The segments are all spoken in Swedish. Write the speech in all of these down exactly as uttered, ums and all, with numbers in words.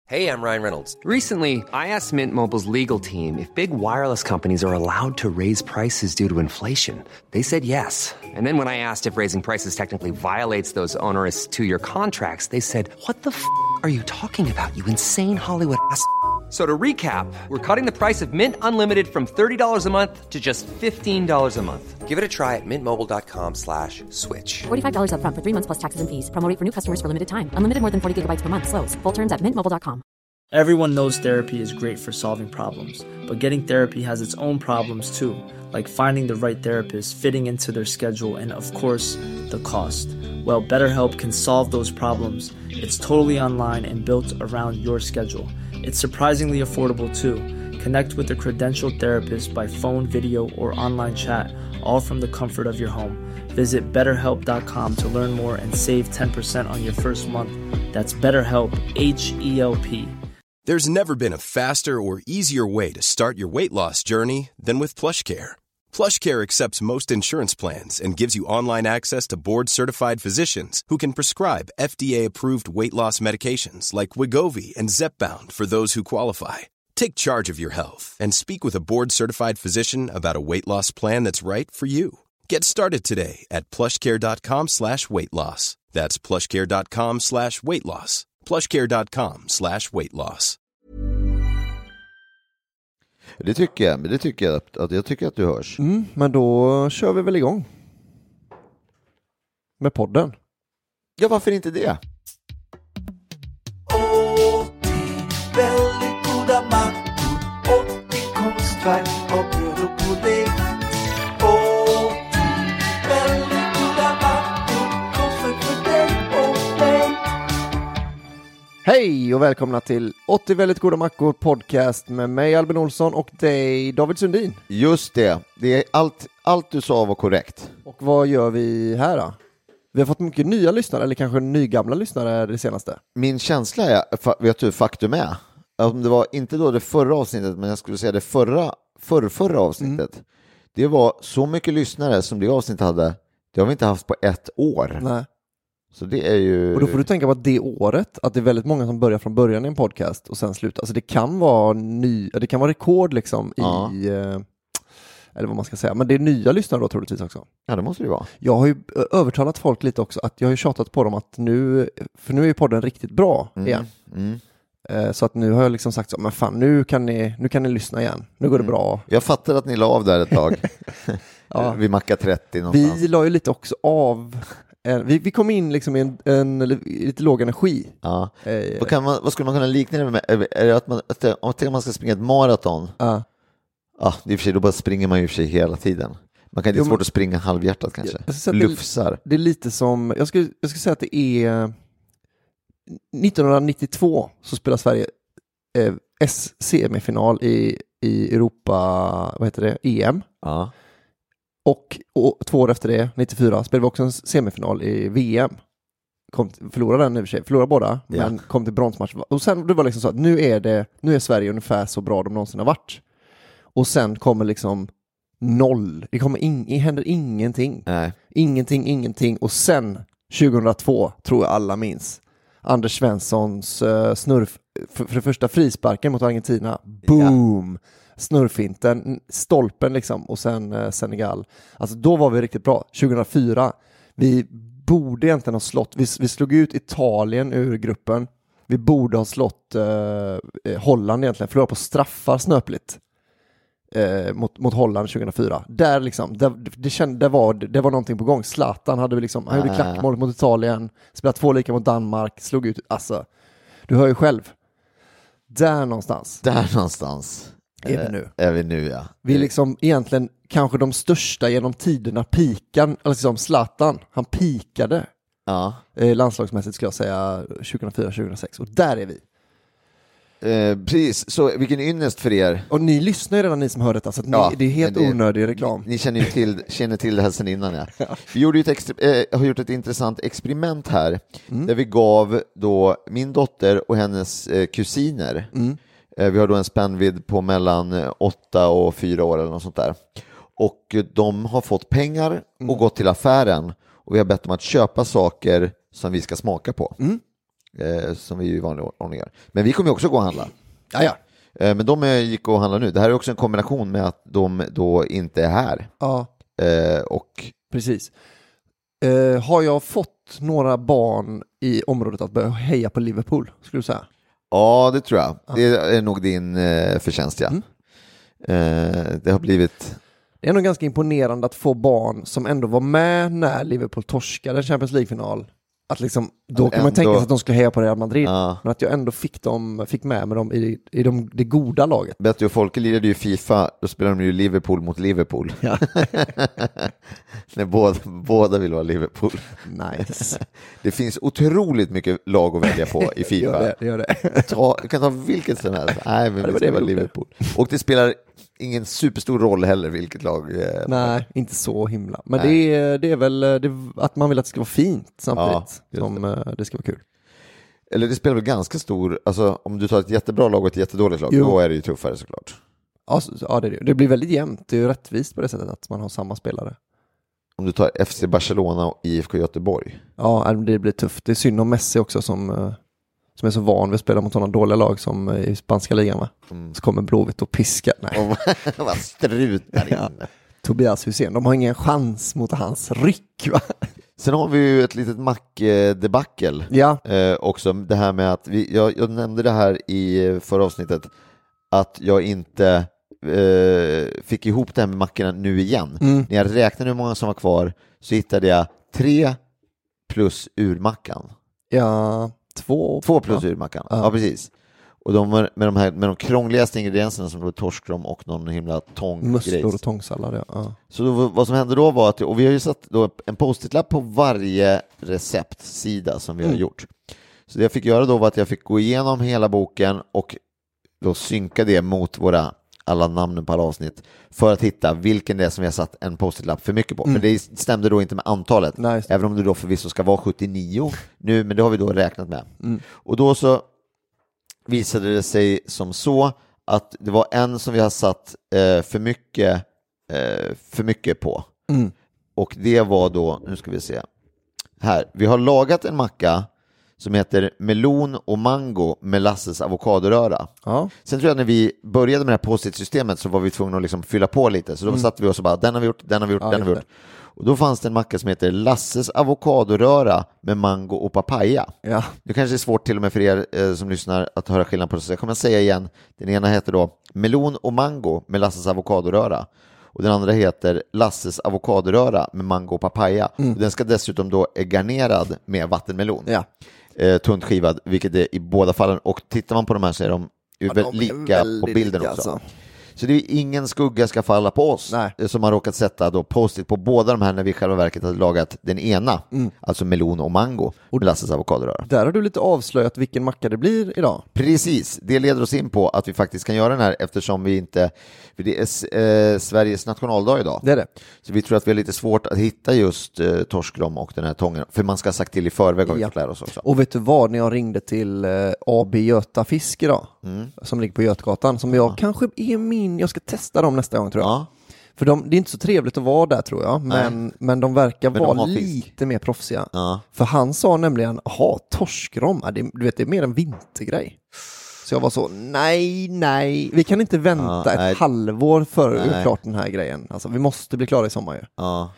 Hey, I'm Ryan Reynolds. Recently, I asked Mint Mobile's legal team if big wireless companies are allowed to raise prices due to inflation. They said yes. And then when I asked if raising prices technically violates those onerous two-year contracts, they said, "What the f*** are you talking about, you insane Hollywood ass?" So to recap, we're cutting the price of Mint Unlimited from thirty dollars a month to just fifteen dollars a month. Give it a try at mintmobile.com slash switch. forty-five dollars up front for three months plus taxes and fees. Promo rate for new customers for limited time. Unlimited more than forty gigabytes per month. Slows full terms at mint mobile dot com. Everyone knows therapy is great for solving problems, but getting therapy has its own problems too, like finding the right therapist, fitting into their schedule, and of course, the cost. Well, BetterHelp can solve those problems. It's totally online and built around your schedule. It's surprisingly affordable too. Connect with a credentialed therapist by phone, video, or online chat, all from the comfort of your home. Visit better help dot com to learn more and save ten percent on your first month. That's BetterHelp, H E L P. There's never been a faster or easier way to start your weight loss journey than with PlushCare. PlushCare accepts most insurance plans and gives you online access to board-certified physicians who can prescribe F D A-approved weight loss medications like Wegovy and Zepbound for those who qualify. Take charge of your health and speak with a board-certified physician about a weight loss plan that's right for you. Get started today at plushcare.com slash weight loss. That's plushcare.com slash weight loss. plushcare.com slash weight loss. Det tycker jag, men det tycker jag att, att jag tycker att du hörs. Mm, men då kör vi väl igång med podden. Ja, varför inte det? åttio väldigt goda mackor, åttio konstverk av bröd och pudding. åttio väldigt goda mackor, konstverk för dig och mig. Hej och välkomna till åttio väldigt goda mackor podcast med mig Albin Olsson och dig David Sundin. Just det, det är allt, allt du sa var korrekt. Och vad gör vi här då? Vi har fått mycket nya lyssnare, eller kanske nygamla lyssnare det senaste. Min känsla är, vet du, faktum är, om det var inte då det förra avsnittet, men jag skulle säga det förra, förra, förra avsnittet. Mm. Det var så mycket lyssnare som det avsnittet hade, det har vi inte haft på ett år. Nej. Så det är ju... Och då får du tänka på att det året, att det är väldigt många som börjar från början i en podcast och sen slutar. Alltså det kan vara ny, det kan vara rekord liksom ja. i, eller vad man ska säga. Men det är nya lyssnare då troligtvis också. Ja, det måste det vara. Jag har ju övertalat folk lite också, att jag har ju tjatat på dem att nu, för nu är ju podden riktigt bra mm. igen. Mm. Så att nu har jag liksom sagt så, men fan, nu kan ni, nu kan ni lyssna igen. Nu går det bra. Mm. Jag fattar att ni la av där ett tag. ja. Vi mackar trettio någonstans. Vi la ju lite också av... Vi, vi kom in liksom i en, en lite låg energi. Ja. Eh, vad, kan man, vad skulle man kunna likna det med? Är det att man, att man ska springa ett maraton? Ja. Ja, det är i och för sig, då bara springer man ju för sig hela tiden. Man kan, det är svårt att springa halvhjärtat kanske. Lufsar. Det, det är lite som, jag skulle, jag skulle säga att det är nittonhundranittiotvå så spelar Sverige eh, S-semifinal i, i Europa, vad heter det, E M. Ja. Och, och två år efter det, nittiofyra, spelade vi också en semifinal i V M. Kom, förlorade den i och för sig, förlorade båda, ja. Men kom till bronsmatch. Och sen det var liksom så att nu är, det, nu är Sverige ungefär så bra de någonsin har varit. Och sen kommer liksom noll. Det kommer in, det händer ingenting. Nej. Ingenting, ingenting. Och sen tjugohundratvå, tror jag alla minns, Anders Svenssons uh, snurf, för, för det första frisparken mot Argentina. Boom! Ja. Snurrfinten, stolpen liksom, och sen uh, Senegal. Alltså då var vi riktigt bra. tjugohundrafyra, vi borde egentligen ha slått, vi, vi slog ut Italien ur gruppen. Vi borde ha slått uh, Holland egentligen, förlorade på straffar snöpligt. Eh, mot, mot Holland tjugohundrafyra. Där liksom, där, det, kände, det, var, det var någonting på gång. Zlatan hade vi liksom, han gjorde klackmål mot Italien, spelade två lika mot Danmark, slog ut, alltså, du hör ju själv. Där någonstans. Där någonstans. Är vi nu. Är vi nu, ja. Vi är liksom egentligen kanske de största genom tiderna pikan, alltså som Zlatan, han pikade. Ja. Eh, landslagsmässigt skulle jag säga tjugohundrafyra tjugohundrasex, och där är vi. Eh, precis, så vilken ynnest för er. Och ni lyssnar ju redan, ni som hör detta, så att ja, ni, det är helt det, onödig reklam. Ni, ni känner ju till, känner till det här sedan innan. Ja. Ja. Vi gjorde ett extra, eh, har gjort ett intressant experiment här, mm. där vi gav då min dotter och hennes eh, kusiner, mm. eh, vi har då en spännvidd på mellan åtta och fyra år eller något sånt där, och de har fått pengar och mm. gått till affären, och vi har bett dem att köpa saker som vi ska smaka på. Mm. eh, som vi ju i vanliga ordning gör. Men vi kommer ju också gå och handla. Ja, ja. Eh, men de är, gick och handla nu. Det här är också en kombination med att de då inte är här. Ja, Eh, och precis. Eh, har jag fått några barn i området att börja heja på Liverpool, skulle du säga? ja, det tror jag. Det är nog din eh, förtjänst, ja. Mm. Eh, det har blivit... Det är nog ganska imponerande att få barn som ändå var med när Liverpool torskade Champions League-final. Att liksom, då Att kan man ändå- tänka sig att de skulle heja på Real Madrid. Ja. Men att jag ändå fick, dem, fick med mig dem i, i de, det goda laget. Betty och Folke lirade ju FIFA, då spelar de ju Liverpool mot Liverpool. Ja. När båda, båda vill vara Liverpool. Nice. Det finns otroligt mycket lag att välja på i FIFA. Gör det, det gör det. Ta, du kan ta vilket som helst. Nej, men Ja, det det var ska det vara vi gjorde. Liverpool. Och det spelar ingen superstor roll heller vilket lag. Eh, Nej, inte så himla. Men Nej. det är, det är väl det, att man vill att det ska vara fint samtidigt Ja, som det. det ska vara kul. Eller det spelar väl ganska stor, alltså om du tar ett jättebra lag och ett jättedåligt lag, Jo. då är det ju tuffare såklart. Ja, så- ja det, är det. det blir väldigt jämnt. Det är ju rättvist på det sättet att man har samma spelare. Om du tar F C Barcelona och I F K Göteborg. Ja, det blir tufft. Det är synd om Messi också som, eh, som är så van vid att spela mot sådana dåliga lag som eh, i spanska ligan. Va? Mm. Så kommer Blåvitt och piskar. Nej. Och vad strutar Ja. in. Tobias Hysén, de har ingen chans mot hans ryck. Va? Sen har vi ju ett litet mack-debacle. Ja, Eh, också det här med att vi, jag, jag nämnde det här i förra avsnittet att jag inte eh, fick ihop det här med mackorna nu igen. Mm. När jag räknade hur många som var kvar så hittade jag tre plus urmackan. ja två. Två plus ja. urmackan. Ja. Ja, precis. Och de var med de här med de krångligaste ingredienserna som var torskrom och någon himla tånggrej. Musslor och tångsallad, ja. ja. Så då, vad som hände då var att, och vi har ju satt då en post-it-lapp på varje receptsida som vi har Mm. gjort. Så det jag fick göra då var att jag fick gå igenom hela boken och då synka det mot våra alla namnen på alla avsnitt för att hitta vilken det är som vi har satt en post-it-lapp för mycket på. Mm. För det stämde då inte med antalet, Nice. även om det då förvisso ska vara sjuttionio nu, men det har vi då räknat med. Mm. Och då så visade det sig som så att det var en som vi har satt eh, för mycket eh, för mycket på. Mm. Och det var då, nu ska vi se här, vi har lagat en macka som heter melon och mango med Lasses avokadoröra. Ja. Sen tror jag när vi började med det här post-it-systemet så var vi tvungna att liksom fylla på lite, så då Mm. satt vi oss och bara, den har vi gjort, den har vi gjort, Ja, den har vi just gjort. Och då fanns det en macka som heter Lasses avokadoröra med mango och papaya. Ja. Det kanske är svårt till och med för er eh, som lyssnar att höra skillnad på det, så jag kommer att säga igen. Den ena heter då melon och mango med Lasses avokadoröra. Och den andra heter Lasses avokadoröra med mango och papaya. Mm. Och den ska dessutom då är garnerad med vattenmelon. Ja. Eh, tunt skivad, vilket det är i båda fallen. Och tittar man på de här så är de ju Ja, väldigt de är lika väldigt på bilden lika, också. alltså. Så det är ingen skugga ska falla på oss. Nej. eh, som har råkat sätta då post-it på båda de här när vi i själva verket hade lagat den ena. Mm. Alltså melon och mango med Lasses avokadoröra. Där har du lite avslöjat vilken macka det blir idag. Precis, det leder oss in på att vi faktiskt kan göra den här eftersom vi inte, för det är eh, Sveriges nationaldag idag. Det är det. Så vi tror att vi har lite svårt att hitta just eh, torskrom och den här tången, för man ska ha sagt till i förväg, har vi Ja. fått lära oss också. Och vet du vad, när jag ringde till eh, A B Göta Fisk idag, Mm. som ligger på Götgatan, som jag kanske är min, jag ska testa dem nästa gång tror jag. Ja. För de, det är inte så trevligt att vara där tror jag, men, men de verkar Men de vara har fisk. lite mer proffsiga. Ja. För han sa nämligen, jaha, torskrom, ja, det, du vet, det är mer en vintergrej. Så jag var så, nej, nej, vi kan inte vänta Ja, ett nej. halvår för att Nej. göra klart den här grejen. Alltså, vi måste bli klara i sommar ju. Ja.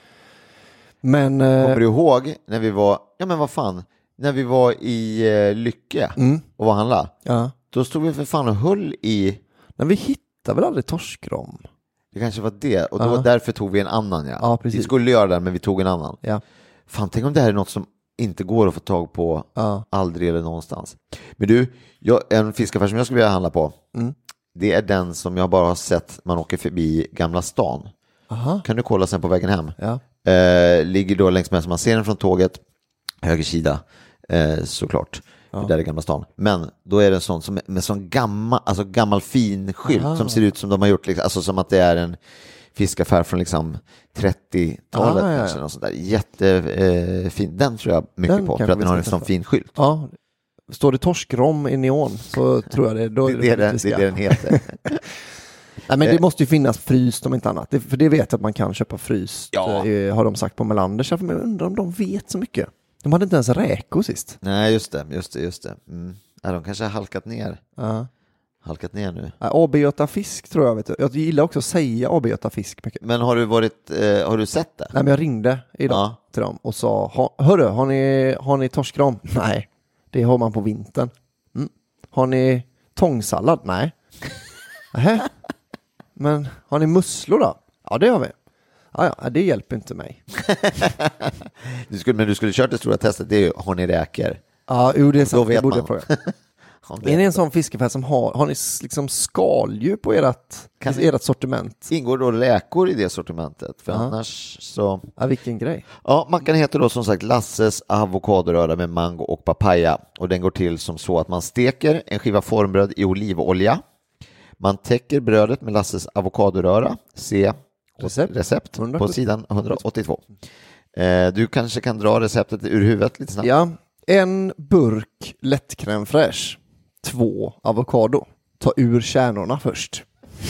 Men, eh, Kommer du ihåg när vi var, ja men vad fan, när vi var i eh, Lycke mm, och var handla, ja. då stod vi för fan och höll i, Men vi hittar väl aldrig torskrom? det kanske var det, och då Ja. var därför tog vi en annan, ja. Ja, precis. Vi skulle göra den, men vi tog en annan. Ja. Fan, tänk om det här är något som inte går att få tag på Ja. aldrig eller någonstans. Men du, jag, en fiskaffär som jag skulle vilja handla på, Mm. det är den som jag bara har sett man åker förbi Gamla stan. Aha. Kan du kolla sen på vägen hem? Ja. Eh, ligger då längs med, som man ser den från tåget, höger sida, eh, såklart. Ja. För där är Gamla stan. Men då är det en sån som med sån gammal, alltså gammal fin skylt Aha. som ser ut som de har gjort, liksom, alltså som att det är en fiskaffär från liksom trettiotalet Ah, ja, ja. kanske, något sånt där. Jättefin. Den tror jag mycket Den på, kanske för att vi den har ska en sån testa. fin skylt. Ja. Står det torskrom i neon så tror jag det. Då Det är det, den, vi ska. det är det den heter. Nej, men det måste ju finnas fryst om inte annat. Det, för det vet jag att man kan köpa fryst. Ja. eh, har de sagt på Melander. Så jag undrar om de vet så mycket. De hade inte ens räkor sist. Nej, just det, just det, just det. Mm. Ja, de kanske har halkat ner. Ja. Halkat ner nu. Ja, A B Göta Fisk tror jag, vet du. Jag gillar också att säga A B Göta Fisk mycket. Men har du varit, eh, har du sett det? Nej, men jag ringde idag Ja. till dem och sa, ha, hörru, har ni, har ni torskram? Nej, det har man på vintern. Mm. Har ni tångsallad? Nej. Nähä. Men har ni musslor då? Ja, det har vi. Ja, ja, det hjälper inte mig. Du skulle, men du skulle kört det stora testet, det är ju, har ni räkor? Ja, jo, det är Då sant. vet Jag borde man. fråga. Är ni en sån fiskefär som har, har ni liksom skaldjur på ert, Kan i ert sortiment? Ingår då räkor i det sortimentet? För Ja. annars så... Ja, vilken grej. Ja, mackan heter då som sagt Lasses avokadoröra med mango och papaya. Och den går till som så att man steker en skiva formbröd i olivolja. Man täcker brödet med Lasses avokadoröra. Se Recept. recept på hundrasjuttio. sidan hundraåttiotvå. Eh, du kanske kan dra receptet ur huvudet lite snabbt. Ja, en burk lätt crème fraîche. Två avokado. Ta ur kärnorna först.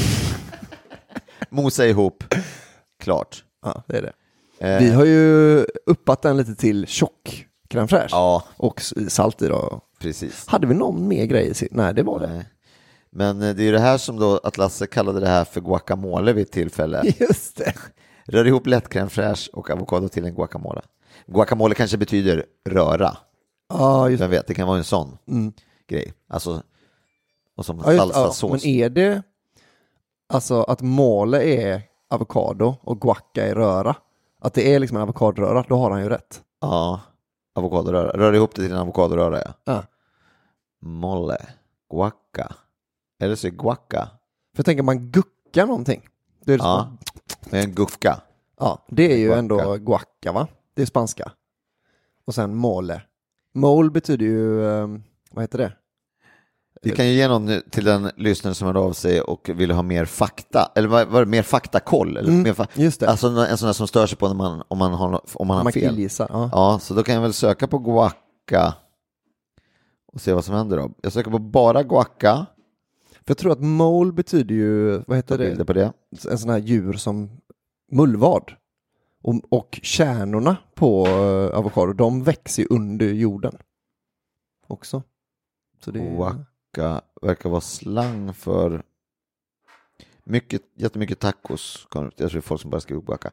Mosa ihop. Klart. Ja, det är det. Eh, Vi har ju uppat den lite till tjock crème fraîche. Ja, Och s- salt i då. precis. Hade vi någon mer grej i sin? Nej, det var det. Nej. Men eh, det är ju det här som då att Lasse kallade det här för guacamole vid ett tillfälle. Just det. Rör ihop lätt crème fraîche och avokado till en guacamole. Guacamole kanske betyder röra. Ja, just Vem vet, det kan vara en sån Mm. grej. Alltså, och som Ja, just, ja, salsasås. men är det alltså att mole är avokado och guacca är röra? Att det är liksom en avokadoröra, då har han ju rätt. Ja, avokadoröra. Rör ihop det till en avokadoröra, ja. Ja. Molle, guacca. Eller så är guacca. För jag tänker man guckar någonting. Det är, Ja, med en gucka. ja, det är ju Guacca. ändå guacca, va? Det är spanska. Och sen mole. Mole betyder ju, um, vad heter det? Vi kan ju ge någon nu till den lyssnare som hörde av sig och vill ha mer fakta. Eller vad var det, mer faktakoll? Eller Mm, mer fa- just det. Alltså en sån där som stör sig på när man, om man har, om man har Man fel. killgissar. Ja. Ja, så då kan jag väl söka på guacca och se vad som händer då. Jag söker på bara guacca. För jag tror att mole betyder ju, vad heter Bilder det? på det. En sån här djur som mullvad. Och, och kärnorna på uh, avokado, de växer ju under jorden. Också. Så det är... Guacca verkar vara slang för mycket, jättemycket tacos. Jag tror det är folk som bara skriver guacca.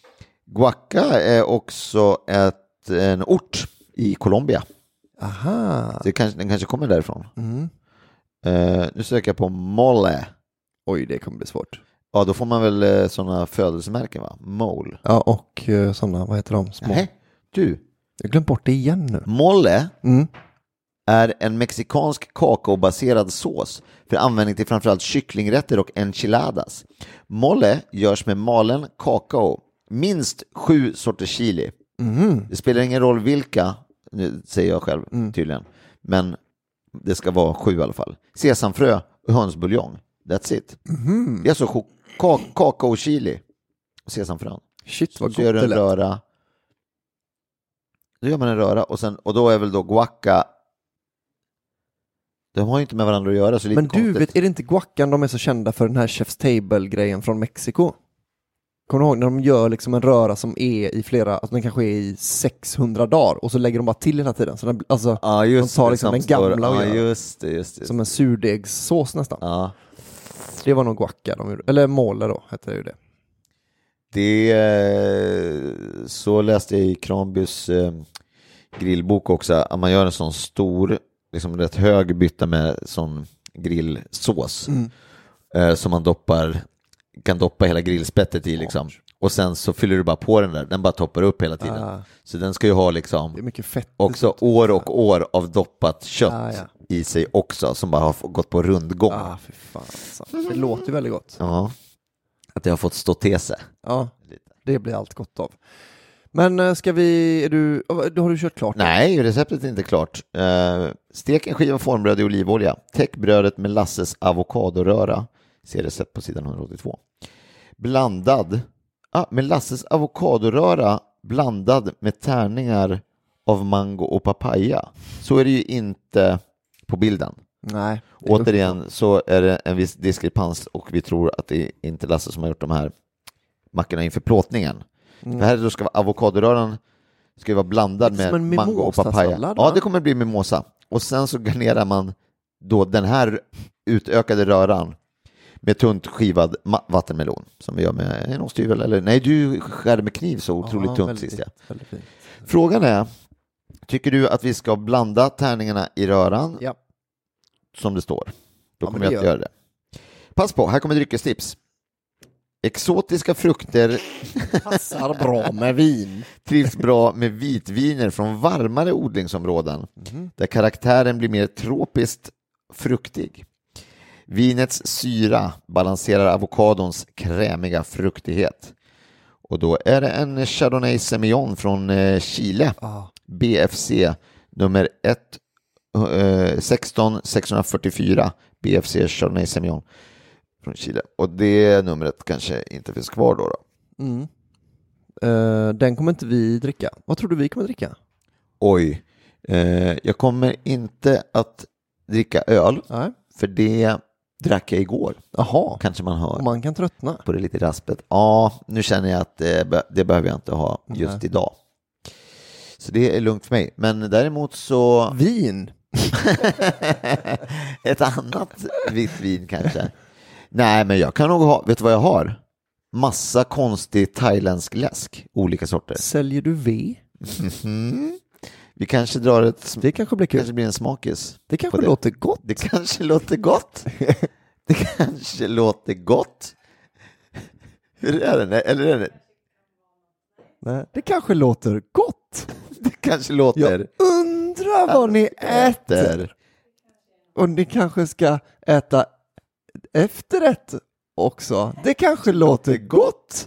Guacca är också ett, en ort i Colombia. Aha. Det kanske, den kanske kommer därifrån. Mm. Uh, nu söker jag på mole. Oj, det kommer bli svårt. Ja, då får man väl uh, sådana födelsemärken, va? Mole. Ja, och uh, sådana, vad heter de? Små. Nej, du. Jag har glömt bort det igen nu. Mole Mm. är en mexikansk kakaobaserad sås för användning till framförallt kycklingrätter och enchiladas. Mole görs med malen kakao, minst sju sorters chili. Mm. Det spelar ingen roll vilka, nu säger jag själv Mm. tydligen, men det ska vara sju i alla fall. Sesamfrö och hönsbuljong, that's it. Mm. Det är alltså cho- ka- kakao, chili och sesamfrön. Shit, vad Så gott gör det du en lät. röra. Då gör man en röra och, sen, och då är väl då guacca. De har ju inte med varandra att göra, så lite Men du, konstigt. vet, är det inte guaccan de är så kända för, den här Chef's Table-grejen från Mexiko? Kommer du ihåg när de gör liksom en röra som är i flera, alltså den kanske är i sexhundra dagar och så lägger de bara till hela tiden. Så den, alltså, Ja, just de tar det, liksom den samstår. gamla och Ja, gör just det, just det. som en surdegssås nästan. Ja. Det var nog guacca de gjorde, eller mole då, hette det ju det. Det eh, så läste jag i Kranbys eh, grillbok också, att man gör en sån stor, liksom rätt hög bytta med sån grillsås Mm. eh, som man doppar, kan doppa hela grillspettet i liksom. Och sen så fyller du bara på den där, den bara toppar upp hela tiden. Ah. Så den ska ju ha Det är liksom mycket fett. också år och år av doppat kött Ah, ja. i sig också, som bara har gått på rundgång. Ah, fy fan alltså. Det låter ju väldigt gott. Ja. Att det har fått stå till sig. Ja, det blir allt gott av. Men eh, ska vi, är du, då har du kört klart? Nej, receptet är inte klart. Uh, stek en skiva formbröd i olivolja. Täck brödet med Lasses avokadoröra. Se recept på sidan hundraåttiotvå. Blandad ah, med Lasses avokadoröra blandad med tärningar av mango och papaya. Så är det ju inte på bilden. Nej. det är Återigen så är det en viss diskrepans och vi tror att det är inte Lasse som har gjort de här mackorna inför plåtningen. Mm. Det här då ska vara avokadoröran ska ju vara blandad Som med en mango och papaya. mimosasallad, Ja, va? det kommer bli mimosa. Och sen så garnerar man då den här utökade röran med tunt skivad ma- vattenmelon som vi gör med en osthyvel. Eller nej, du skär med kniv så otroligt Ja, tunt väldigt, sist. Ja. väldigt fint. Frågan är, tycker du att vi ska blanda tärningarna i röran Ja. som det står? Då Ja, kommer men det jag att gör göra det. Pass på, här kommer dryckestips. Exotiska frukter Passar bra med vin. trivs bra med vitviner från varmare odlingsområden där karaktären blir mer tropiskt fruktig. Vinets syra balanserar avokadons krämiga fruktighet. Och då är det en Chardonnay Semillon från eh, Chile. Ah. B F C nummer ett, eh, sexton sexhundrafyrtiofyra. B F C Chardonnay Semillon från Chile. Och det numret kanske inte finns kvar då. då. Mm. Uh, den kommer inte vi dricka. Vad tror du vi kommer dricka? Oj, eh, jag kommer inte att dricka öl. Nej. För det drack jag igår. Jaha, Kanske man hör och man kan tröttna. på det lite raspet. Ja, nu känner jag att det, be- det behöver jag inte ha just Nej. idag. Så det är lugnt för mig. Men däremot så Vin? ett annat vitt vin kanske. Nej, men jag kan nog ha, vet du vad jag har? Massa konstig thailändsk läsk, olika sorter. Säljer du V? Mhm. Vi kanske drar ett, Det kanske blir kul. kanske blir en smakis. Det kanske på det. låter gott. Det kanske låter gott. Det kanske låter gott. Hur är det? Eller är det? Nej. Det kanske låter gott. Det kanske låter Jag undrar vad ni äter. Och ni kanske ska äta efterrätt också. Det kanske låter gott.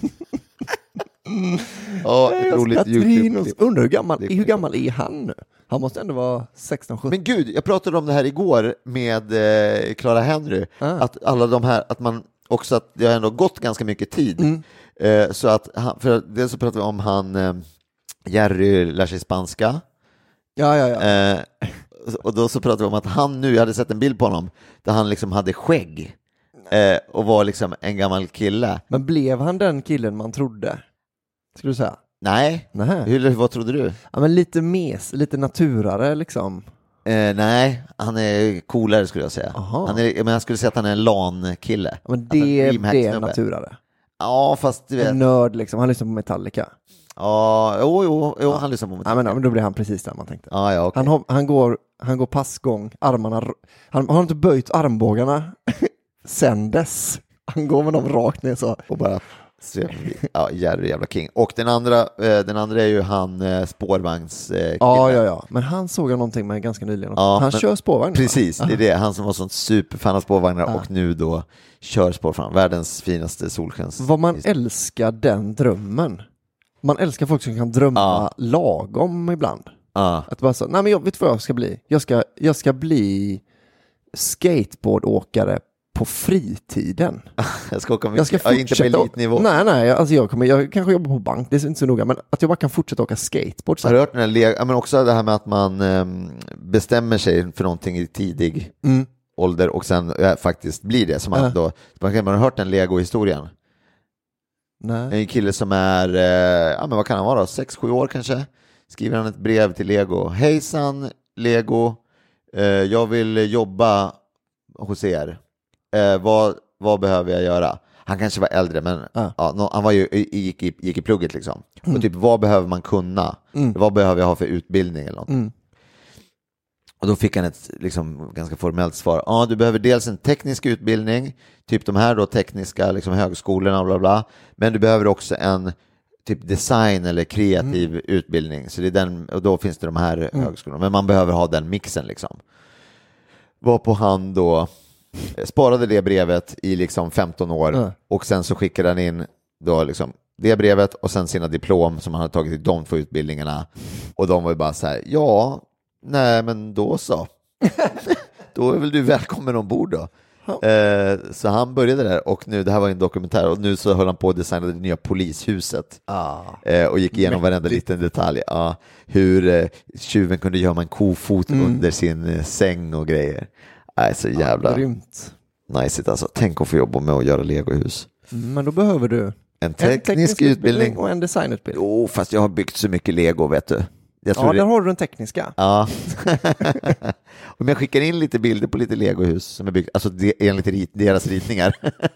Ja, Nej, ett jag roligt ska Trinos- YouTube-klipp. Undrar hur gammal, Det- hur gammal är han nu? Han måste ändå vara sexton sjutton. Men gud, jag pratade om det här igår med eh, Clara Henry. Ah. Att alla de här, att man också, att det har ändå gått ganska mycket tid. Mm. Eh, så att, han, för dels så pratade vi om han, eh, Jerry lär sig spanska. Ja, ja, ja. Eh, och då så pratade vi om att han nu, jag hade sett en bild på honom där han liksom hade skägg eh, och var liksom en gammal kille. Men blev han den killen man trodde? Skulle du säga? Nej, Nej. hur, vad trodde du? Ja, men lite mes, lite naturare liksom. Eh, nej, han är coolare skulle jag säga. Aha. Han är, men jag skulle säga att han är en LAN-kille. Ja, men Alltså en det, Dreamhack det är snubbe. naturare. Ja, fast du vet. En nörd liksom, han lyssnar på Metallica. Ja, jo, jo, jo han lyssnar på mig. Ja, men, ja, men då blir han precis där man tänkte. Ja, ja, okej. Han, har- han, går, han går passgång, armarna, r- han har inte böjt armbågarna sen dess. Han går med dem rakt ner så. Och bara se förbi. Ja, Jerry jävla king. Och den andra, eh, den andra är ju han eh, spårvagns eh, Ja, kille. ja, ja. Men han såg jag någonting med ganska nyligen. Ja, han men- kör spårvagn. Precis, det är det. Han som var sån superfan av spårvagnar Ja. och nu då kör spårvagn. Världens finaste solskens. Vad man älskar den drömmen. Man älskar folk som kan drömma Ja. lagom ibland. Ja. Att bara så, nej men jag vet vad jag ska bli. Jag ska, jag ska bli skateboardåkare på fritiden. Jag ska åka mycket. Jag ska Ja, inte på fortsätta. elitnivå. Nej, nej, alltså jag kommer, jag kanske jobbar på bank, det är inte så noga, men att jag bara kan fortsätta åka skateboard. Så. Har du hört den här leg- ja, men också det här med att man ehm, bestämmer sig för någonting i tidig Mm. ålder och sen ja, faktiskt blir det. Som Ja. att då, man kan man har hört den Lego-historien. Nej. En kille som är, eh, ja men vad kan han vara då? sex sju år kanske. Skriver han ett brev till Lego. Hejsan Lego, eh, jag vill jobba hos er. Eh, vad, vad behöver jag göra? Han kanske var äldre, men Ja. ja, nå- han var ju, gick, i, gick i plugget liksom. Mm. Och typ, vad behöver man kunna? Mm. Vad behöver jag ha för utbildning eller något? Mm. Och då fick han ett liksom, ganska formellt svar. Ja, du behöver dels en teknisk utbildning, typ de här då tekniska liksom, högskolorna och bla bla. Men du behöver också en typ design eller kreativ Mm. utbildning. Så det är den, och då finns det de här högskolorna. Men man behöver ha den mixen liksom. Varpå han då sparade det brevet i liksom femton år Ja. och sen så skickade han in då liksom det brevet och sen sina diplom som han hade tagit i de två utbildningarna. Och de var ju bara så här, ja, nej men då så. Då är väl du välkommen ombord då. Eh, så han började där och nu, det här var en dokumentär och nu så höll han på att designa det nya polishuset. Ah. Eh, och gick igenom varenda liten detalj. Ja, hur eh, tjuven kunde gömma en kofot Mm. under sin eh, säng och grejer. Nej, så jävla Grymt. nice alltså. Tänk att få jobba med att göra legohus. Men då behöver du En teknisk, en teknisk utbildning. utbildning och en designutbildning. Jo, fast jag har byggt så mycket Lego, vet du. Jag tror Ja, det... där har du den tekniska. Ja. Om jag skickar in lite bilder på lite Legohus som är byggt, alltså det, enligt rit, deras ritningar.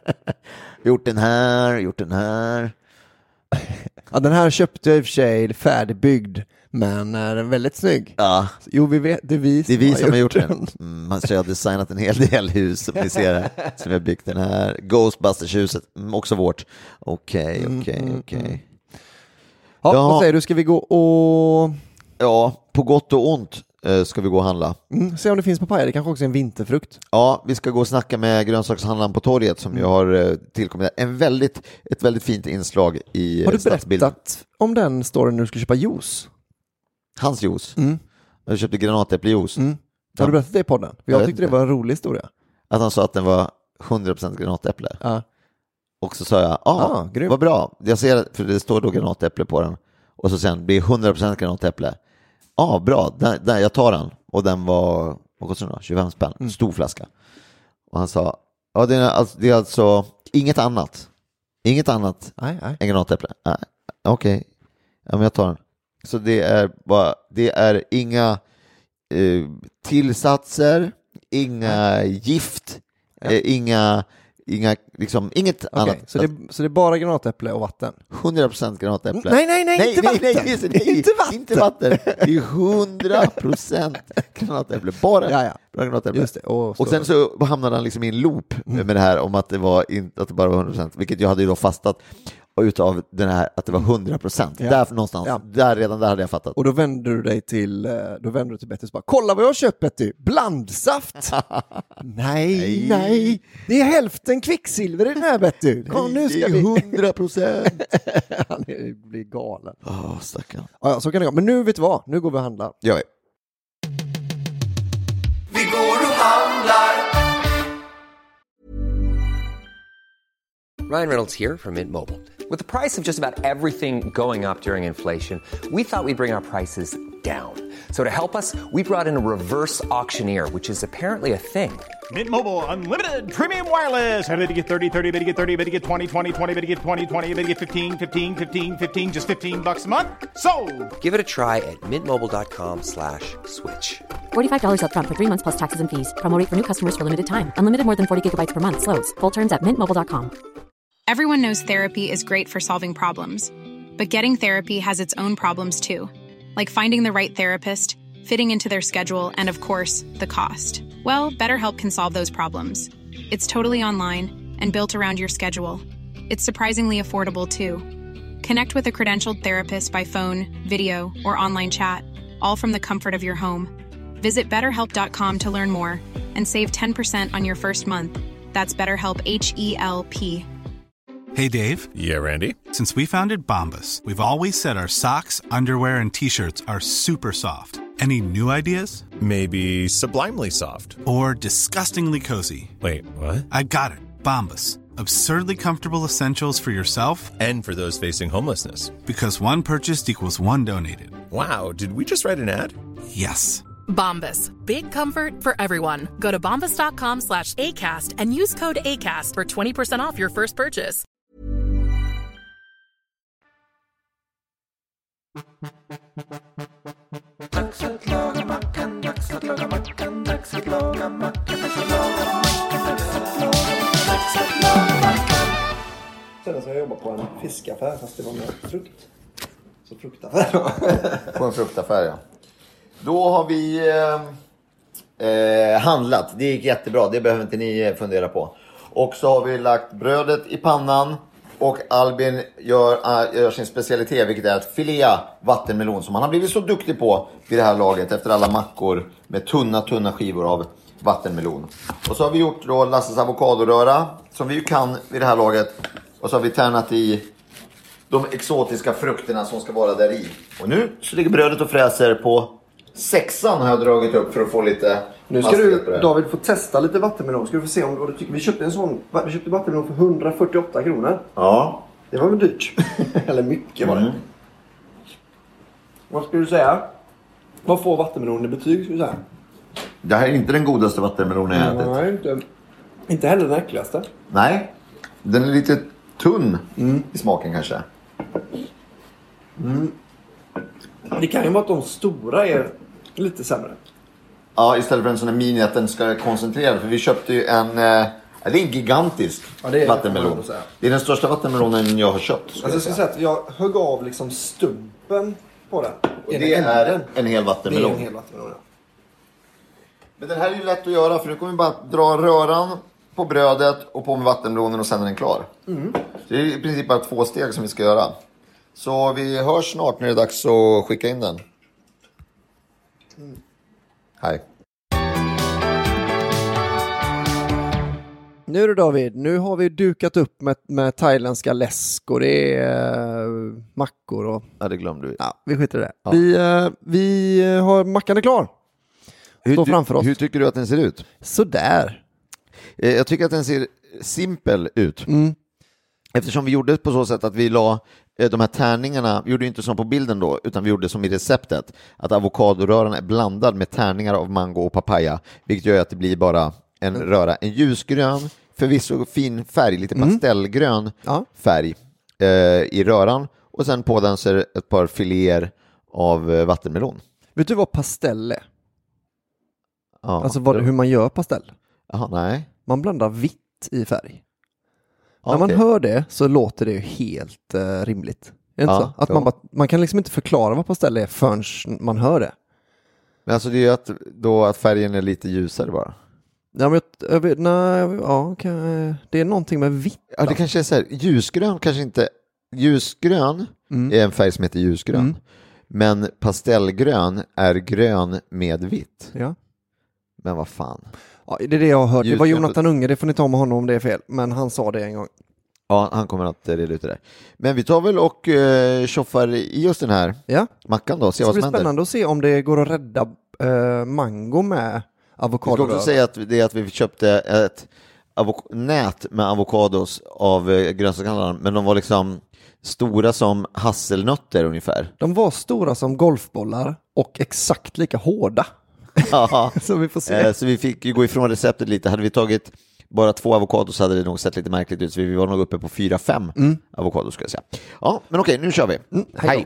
Gjort den här, gjort den här. Ja, den här köpte jag i och för sig färdigbyggd, men är den väldigt snygg. Ja. Jo, vi vet, det är vi som, Det är vi har, som har gjort den. den. Mm, man har designat en hel del hus som ni ser här, som vi har byggt den här. Ghostbusters-huset, mm, också vårt. Okej, okej, okej. Ja, Ja. vad säger du? Ska vi gå och... Ja, på gott och ont eh, ska vi gå och handla. Mm, se om det finns papaya. Det kanske också är en vinterfrukt. Ja, vi ska gå och snacka med grönsakshandlaren på torget som ju har eh, tillkommit. En väldigt, ett väldigt fint inslag i Har du stadsbilden. berättat om den storyn när du skulle köpa juice? Hans juice. Mm. Jag köpte granatäpplejuice. Mm. Har du berättat det i podden? För Jag jag vet tyckte det inte. var en rolig historia. Att han sa att den var hundra procent granatäpple. Ja. Och så sa jag, ja, Ah, grymt. vad bra. Jag ser, för det står då granatäpple på den. Och så sen blir hundra procent granatäpple. Ja, ah, bra. Den, den, jag tar den. Och den var, vad kostar den då? tjugofem spänn. Mm. Stor flaska. Och han sa, ja, det är alltså, det är alltså inget annat. Inget annat Nej, nej. än granatäpple. Nej, okej. Okay. Ja, men jag tar den. Så det är bara, det är inga eh, tillsatser, inga gift, Ja. eh, inga, inga, liksom, inget Okej, annat. så, det, så det är bara granatäpple och vatten? hundra procent granatäpple. Nej, nej, nej, inte vatten. Nej, nej, nej, Inte vatten. Inte vatten. Det är hundra procent granatäpple. Bara, Ja, ja. bara granatäpple. Just det. Och, Och sen så hamnade han liksom i en loop Mm. med det här om att det, var in, att det bara var hundra procent, vilket jag hade ju då fastat utav den här att det var hundra procent. Ja. Där någonstans, Ja. där, redan där hade jag fattat. och då vänder du dig till, eh, då vänder du till Betty och bara, kolla vad jag har köpt Betty, blandsaft! nej, Nej. nej, det är hälften kvicksilver i den här Betty. Kom, nu ska det vi... är hundra procent. Han är- blir galen. Åh, stackarn. Ja, ja, så kan det gå. Men nu vet du vad, nu går vi och handlar. Ja, Vi går och handlar. Ryan Reynolds here from Mint Mobile. With the price of just about everything going up during inflation, we thought we'd bring our prices down. So to help us, we brought in a reverse auctioneer, which is apparently a thing. Mint Mobile Unlimited Premium Wireless. How to get thirty, thirty, bit to get thirty, bit to get twenty, twenty, twenty, bit to get twenty, twenty, bit to get fifteen, fifteen, fifteen, fifteen, just fifteen bucks a month? Sold! Give it a try at mintmobile.com slash switch. forty-five dollars up front for three months plus taxes and fees. Promo rate for new customers for limited time. Unlimited more than forty gigabytes per month. Slows full terms at mint mobile dot com. Everyone knows therapy is great for solving problems, but getting therapy has its own problems too, like finding the right therapist, fitting into their schedule, and of course, the cost. Well, BetterHelp can solve those problems. It's totally online and built around your schedule. It's surprisingly affordable too. Connect with a credentialed therapist by phone, video, or online chat, all from the comfort of your home. Visit better help dot com to learn more and save ten percent on your first month. That's BetterHelp, H E L P. Hey, Dave. Yeah, Randy. Since we founded Bombas, we've always said our socks, underwear, and T-shirts are super soft. Any new ideas? Maybe sublimely soft. Or disgustingly cozy? Wait, what? I got it. Bombas. Absurdly comfortable essentials for yourself And for those facing homelessness. because one purchased equals one donated. Wow, did we just write an ad? Yes. Bombas. Big comfort for everyone. Go to bombas dot com slash ACAST and use code ACAST for twenty percent off your first purchase. Dags att laga mackan, dags att laga mackan, dags att laga mackan, dags att laga mackan, dags att laga mackan, dags att laga mackan. Sen så jag jobbat på en fiskaffär fast det var med frukt. Så fruktaffär. på en fruktaffär, ja. Då har vi eh, eh, handlat. Det gick jättebra, det behöver inte ni fundera på. Och så har vi lagt brödet i pannan. Och Albin gör, äh, gör sin specialitet, vilket är att filea vattenmelon som han har blivit så duktig på vid det här laget efter alla mackor med tunna, tunna skivor av vattenmelon. Och så har vi gjort då Lasses avokadoröra som vi ju kan vid det här laget. Och så har vi tärnat i de exotiska frukterna som ska vara där i. Och nu så ligger brödet och fräser på sexan har jag dragit upp för att få lite... Nu ska hastighet på du, det. David, få testa lite vattenmelon. Ska du få se om vad du tycker. Vi köpte en sån, vi köpte vattenmelon för hundrafyrtioåtta kronor. Ja. Det var väl dyrt. Eller mycket var det. Mm. Vad skulle du säga? Vad får vattenmelon i betyg, skulle du säga? Det här är inte den godaste vattenmelonen jag ätit. Nej, inte, inte heller den äckligaste. Nej, den är lite tunn mm. i smaken kanske. Mm. Det kan ju vara att de stora är lite sämre. Ja, istället för en sån här mini att den ska koncentrera. För vi köpte ju en... Eh, det är en gigantisk ja, det är vattenmelon. Det är den största vattenmelonen jag har köpt. Alltså, jag ska säga att jag högg av liksom stumpen på den. Och det är en, en hel vattenmelon. Det är en hel vattenmelon, ja. Men den här är ju lätt att göra. För nu kommer vi bara dra röran på brödet och på med vattenmelonen och sen är den klar. Mm. Så det är i princip bara två steg som vi ska göra. Så vi hörs snart när det är dags att skicka in den. Mm. Hej. Nu då David, nu har vi dukat upp med, med thailändska läsk och det är uh, mackor och... Ja, det glömde vi. Ja, vi skiter i det. Ja. Vi, uh, vi har mackan är klar. Hur, Står framför oss. Hur tycker du att den ser ut? Så där. Eh, jag tycker att den ser simpel ut. Mm. Eftersom vi gjorde på så sätt att vi la eh, de här tärningarna, vi gjorde inte som på bilden då, utan vi gjorde som i receptet. Att avokadoröran är blandad med tärningar av mango och papaya. Vilket gör att det blir bara en mm. röra. En ljusgrön, förvisso fin färg, lite mm. pastellgrön ja. färg eh, i röran. Och sen på den ser ett par filéer av eh, vattenmelon. Vet du vad pastell är? Ja, alltså vad, hur man gör pastell? Jaha, nej. Man blandar vitt i färg. Ja, När man okay. hör det så låter det ju helt uh, rimligt. Är inte ja, så? Att man, bara, man kan liksom inte förklara vad pastell är förrän man hör det. Men alltså det är ju att, då att färgen är lite ljusare bara. Ja, men jag, jag vet, nej, ja, okay. Det är någonting med vitt. Ja, det kanske är så här, ljusgrön kanske inte, ljusgrön mm. är en färg som heter ljusgrön. Mm. Men pastellgrön är grön med vitt. Ja. Men vad fan. Ja, det är det jag har hört. Ljusgrön. Det var Jonathan Unge, det får ni ta med honom om det är fel. Men han sa det en gång. Ja, han kommer att reda ut det där. Men vi tar väl och uh, tjoffar i oss den här ja. mackan då. Se det vad som blir spännande händer. Att se om det går att rädda uh, mango med avokado. Jag ska också säga att det är att vi köpte ett avok- nät med avokados av uh, grönsakshandlaren. Men de var liksom stora som hasselnötter ungefär. De var stora som golfbollar och exakt lika hårda. Ja, så vi får se. Så vi fick ju gå ifrån receptet lite. Hade vi tagit bara två avokados så hade det nog sett lite märkligt ut. Så vi var nog uppe på fyra, fem mm. avokados ska jag säga. Ja, men okej, nu kör vi. Mm, hej. hej.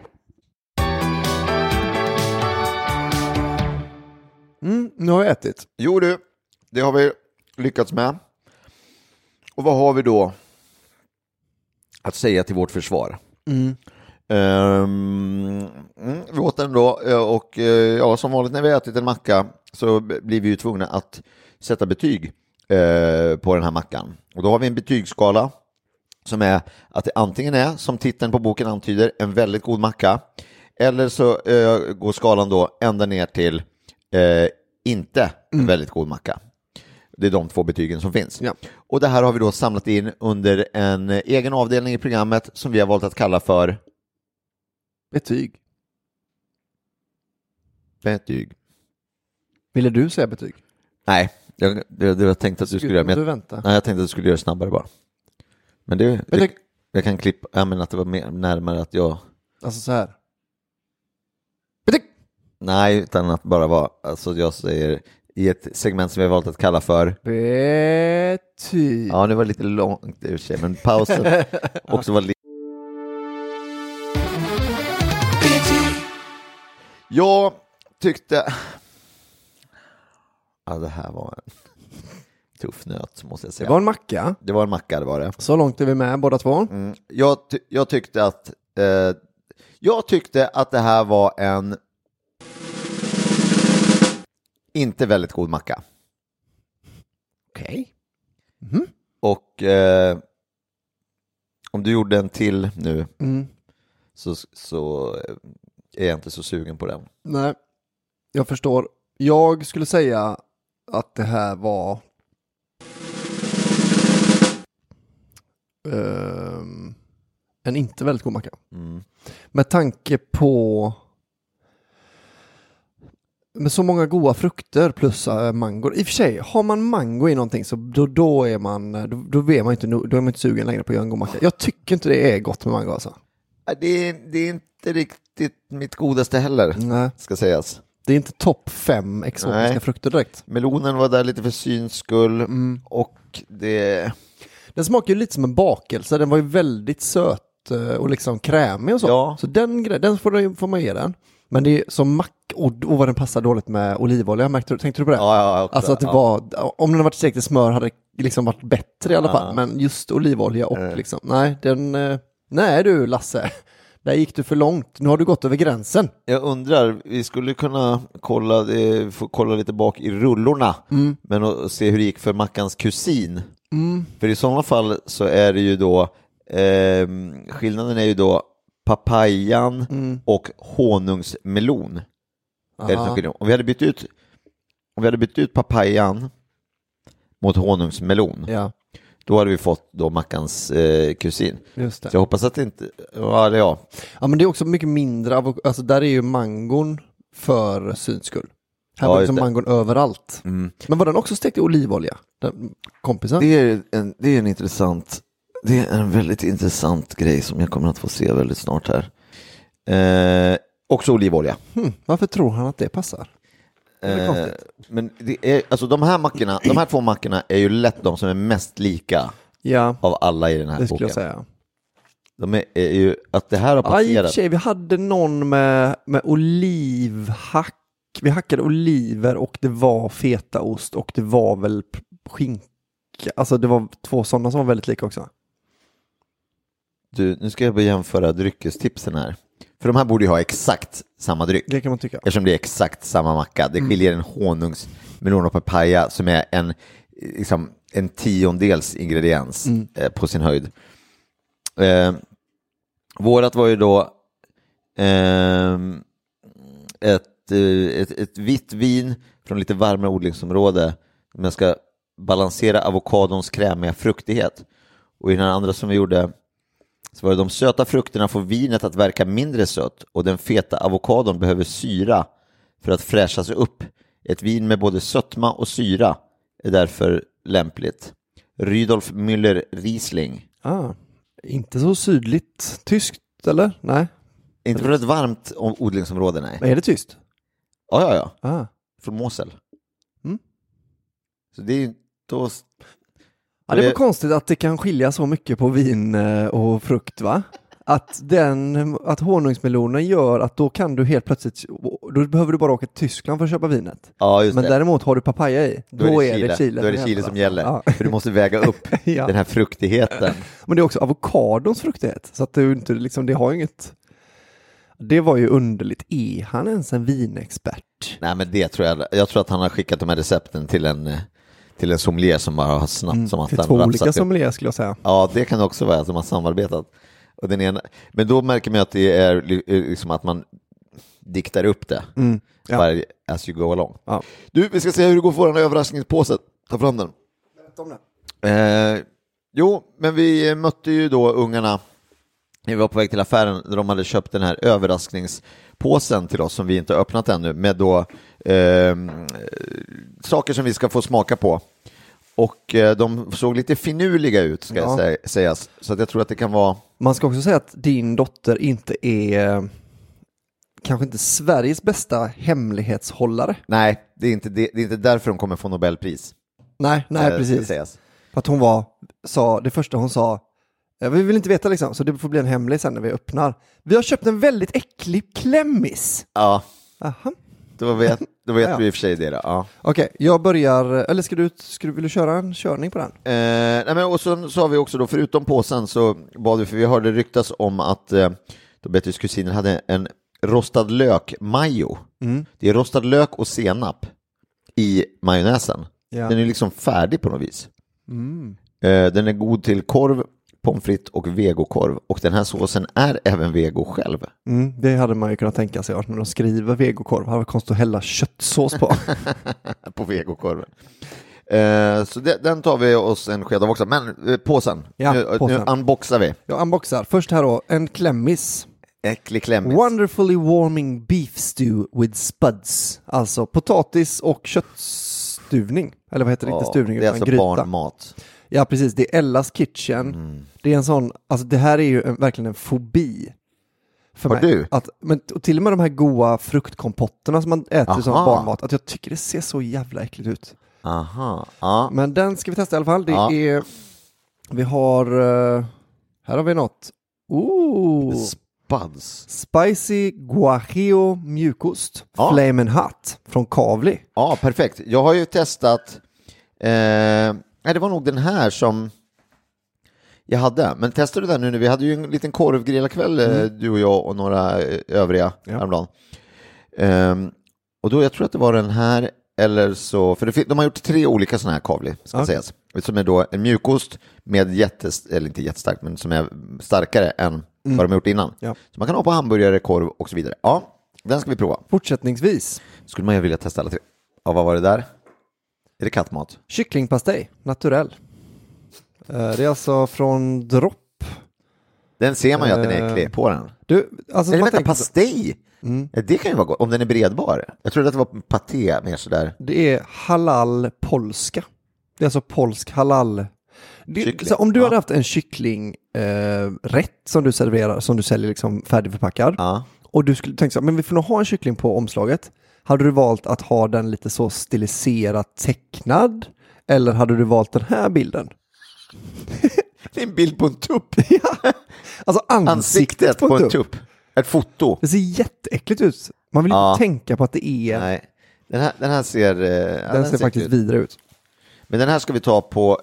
Mm, nu har jag ätit. Jo du, det har vi lyckats med. Och vad har vi då att säga till vårt försvar? Mm. Um, mm, vi åt den då och ja, som vanligt när vi ätit en macka så blir vi ju tvungna att sätta betyg uh, på den här mackan. Och då har vi en betygsskala som är att det antingen är, som titeln på boken antyder, en väldigt god macka. Eller så uh, går skalan då ända ner till uh, inte en mm. väldigt god macka. Det är de två betygen som finns. Ja. Och det här har vi då samlat in under en egen avdelning i programmet som vi har valt att kalla för betyg. Betyg. Ville du säga betyg? Nej, jag, jag, jag tänkte att du skulle göra men du vänta. Nej, jag tänkte att du skulle göra snabbare bara. Men det, det jag kan klippa, jag menar att det var mer, närmare att jag alltså så här. Betyg. Nej, utan att bara vara, alltså jag säger i ett segment som vi har valt att kalla för betyg. Ja, det var lite långt i och för sig, men pausen också var lite. Jag tyckte ja, det här var en tuff nöt måste jag säga. Det var en macka. Det var en macka, det var det. Så långt är vi med båda två. Mm. Jag, ty- jag tyckte att eh, jag tyckte att det här var en inte väldigt god macka. Okej. Okay. Mm. Och eh, om du gjorde en till nu mm. så, så är jag inte så sugen på den. Nej, jag förstår. Jag skulle säga att det här var um, en inte väldigt god macka. Mm. Med tanke på med så många goda frukter plus uh, mango. I och för sig, har man mango i någonting så då, då är man då, då är man inte då är man inte sugen längre på att göra en god macka. Jag tycker inte det är gott med mango alltså. Det är, det är inte riktigt mitt godaste heller. Nej. Ska sägas. Det är inte topp fem exotiska Nej. frukter direkt. Melonen var där lite för syns skull mm. och det Den smakar ju lite som en bakelse. Den var ju väldigt söt och liksom krämig och så. Ja. Så den, den får, får man ge den. Men det är som mack och, och vad den passar dåligt med olivolja. Märkte, tänkte du på det? Ja, ja, också, alltså att det ja. var, om den hade varit stekt i smör hade det liksom varit bättre i alla fall. Ja. Men just olivolja och Mm. liksom, nej, den, nej du Lasse, där gick du för långt. Nu har du gått över gränsen. Jag undrar, vi skulle kunna kolla, eh, få kolla lite bak i rullorna, Mm. men och se hur det gick för Mackans kusin. Mm. För i sådana fall så är det ju då, eh, skillnaden är ju då papayan Mm. och honungsmelon. Är det Aha. någon skillnad? Om vi hade bytt ut, om vi hade bytt ut papayan mot honungsmelon, Ja, då hade vi fått då Mackans eh, kusin. just det. Så jag hoppas att det inte, ja det är jag. Ja, men det är också mycket mindre av, alltså där är ju mangon för syns skull. Här Ja, var just liksom det. mangon överallt. Mm. Men var den också stekt i olivolja? Den, kompisen? Det är en, det är en intressant, det är en väldigt intressant grej som jag kommer att få se väldigt snart här. Eh, också olivolja. Hmm, varför tror han att det passar? Det är Eh, konstigt. men det är, alltså de här mackorna, de här två mackorna är ju lätt de som är mest lika Ja, av alla i den här det skulle boken. jag säga. De är, är ju, att det här har Ja, i och för passerat. sig, vi hade någon med, med olivhack. Vi hackade oliver och det var fetaost och det var väl p- skinka. Alltså det var två sådana som var väldigt lika också. Du, nu ska jag bara jämföra dryckestipsen här. För de här borde ju ha exakt samma dryck. Det kan man tycka. Eftersom det är exakt samma macka. Det skiljer en honungsmelon och papaya som är en, liksom, en tiondels ingrediens Mm. eh, på sin höjd. Eh, vårat var ju då eh, ett, eh, ett, ett vitt vin från lite varmare odlingsområde. Men jag ska balansera avokadons krämiga fruktighet. Och i den här andra som vi gjorde så var det de söta frukterna får vinet att verka mindre sött och den feta avokadon behöver syra för att fräschas upp. Ett vin med både sötma och syra är därför lämpligt. Rudolf Müller Riesling. Ah, inte så sydligt tyskt, eller? Nej. Inte från ett varmt odlingsområde, nej. Men är det tyst? Ja, ja, ja. Ah. Från Mosel. Mm. Så det är ju då... Ja, det var konstigt att det kan skilja så mycket på vin eh, och frukt, va? Att, den, att honungsmelonen gör att då kan du helt plötsligt, då behöver du bara åka till Tyskland för att köpa vinet. Ja, just Men det. däremot har du papaya i, då, Då är det Chile. Då är det Chile som gäller. Ja. För du måste väga upp Ja. den här fruktigheten. Men det är också avokadons fruktighet. Så att det, är ju inte, liksom, det har ju inget... Det var ju underligt. Är han ens en vinexpert? Nej, men det tror jag. Jag tror att han har skickat de här recepten till en, till en sommelier som bara har snabbt Mm, som att till han två rapsat olika upp. sommelier skulle jag säga. Ja, det kan också vara att de har samarbetat. Och den ena, men då märker man att det är liksom att man diktar upp det. Mm, ja. Bara as you go along. Ja. Du, vi ska se hur det går för vår överraskningspåse. Ta fram den. Berätta om det. Eh, jo, men vi mötte ju då ungarna. Vi var på väg till affären där de hade köpt den här överraskningspåsen till oss som vi inte har öppnat ännu med då eh, saker som vi ska få smaka på. Och eh, de såg lite finurliga ut, ska Ja. jag sä- sägas. Så att jag tror att det kan vara... Man ska också säga att din dotter inte är kanske inte Sveriges bästa hemlighetshållare. Nej, det är inte, det, det är inte därför de kommer få Nobelpris. Nej, nej Eh, ska precis. sägas. För att hon var, sa, det första hon sa, "Ja, vi vill inte veta liksom, så det får bli en hemlig sen när vi öppnar. Vi har köpt en väldigt äcklig klemmis. Ja, Aha. då vet, då vet Ja, ja. vi i och för sig det då. Ja. Okej, jag börjar, eller ska du, ska du, vill du köra en körning på den? Eh, nej men och så sa vi också då, förutom påsen så bad vi, för vi hörde ryktas om att eh, då Bettys kusiner hade en rostad lök majo. Mm. Det är rostad lök och senap i majonnäsen. Ja. Den är liksom färdig på något vis. Mm. Eh, den är god till korv, pommes frites och vegokorv. Och den här såsen är även vego själv. Mm, det hade man ju kunnat tänka sig när de skriver vegokorv. Det hade varit konstigt att hälla köttsås på. på vegokorven. Eh, så det, den tar vi oss en sked av också. Men eh, påsen. Ja, nu, påsen. nu unboxar vi. Jag unboxar. Först här då, en klemmis. Äcklig klemmis. Wonderfully warming beef stew with spuds. Alltså potatis och köttstuvning. Eller vad heter det? Ja, Inte stuvning, det är utan alltså gryta. barnmat. Ja, precis. Det är Ellas Kitchen. Mm. Det är en sån, alltså det här är ju en, verkligen en fobi. För Har mig. du? Att, men, och till och med de här goda fruktkompotterna som man äter som Aha. barnmat. Att jag tycker det ser så jävla äckligt ut. Aha, ja. Men den ska vi testa i alla fall. Det Ja. är Vi har... Uh, här har vi något. Ooh. Spuds. Spicy guajillo mjukost. Ja. Flamin' Hot från Kavli. Ja, perfekt. Jag har ju testat... Eh, nej, det var nog den här som jag hade. Men testade du den nu? Vi hade ju en liten korvgrillarkväll, mm. du och jag och några övriga ja. häromdagen. Eh, och då, jag tror att det var den här, eller så... För det, de har gjort tre olika sådana här Kavli, ska okay. sägas. Som är då en mjukost med jättes... Eller inte jättestarkt, men som är starkare än mm. vad de har gjort innan. Ja. Så man kan ha på hamburgare, korv och så vidare. Ja, den ska vi prova. Fortsättningsvis. Skulle man ju vilja testa alla tre. Ja, vad var det där? Är det kattmat? Kycklingpastej, naturell. Det är alltså från Dropp. Den ser man ju att den är äcklig på den. Du, alltså, Eller vänta, pastej? Så... Mm. Det kan ju vara gott, om den är bredbar. Jag trodde att det var paté mer sådär. Det är halal polska. Det är alltså polsk halal. Det, så om du ja. hade haft en kyckling eh, rätt som du serverar, som du säljer liksom färdigförpackad. Ja. Och du skulle tänka så, men vi får nog ha en kyckling på omslaget. Hade du valt att ha den lite så stiliserat tecknad? Eller hade du valt den här bilden? Det är en bild på en tupp. Ja. Alltså ansiktet, ansiktet på en tupp. tupp. Ett foto. Det ser jätteäckligt ut. Man vill ja. inte tänka på att det är... Nej, den här, den här ser... Den, den, den ser faktiskt ut. vidare ut. Men den här ska vi ta på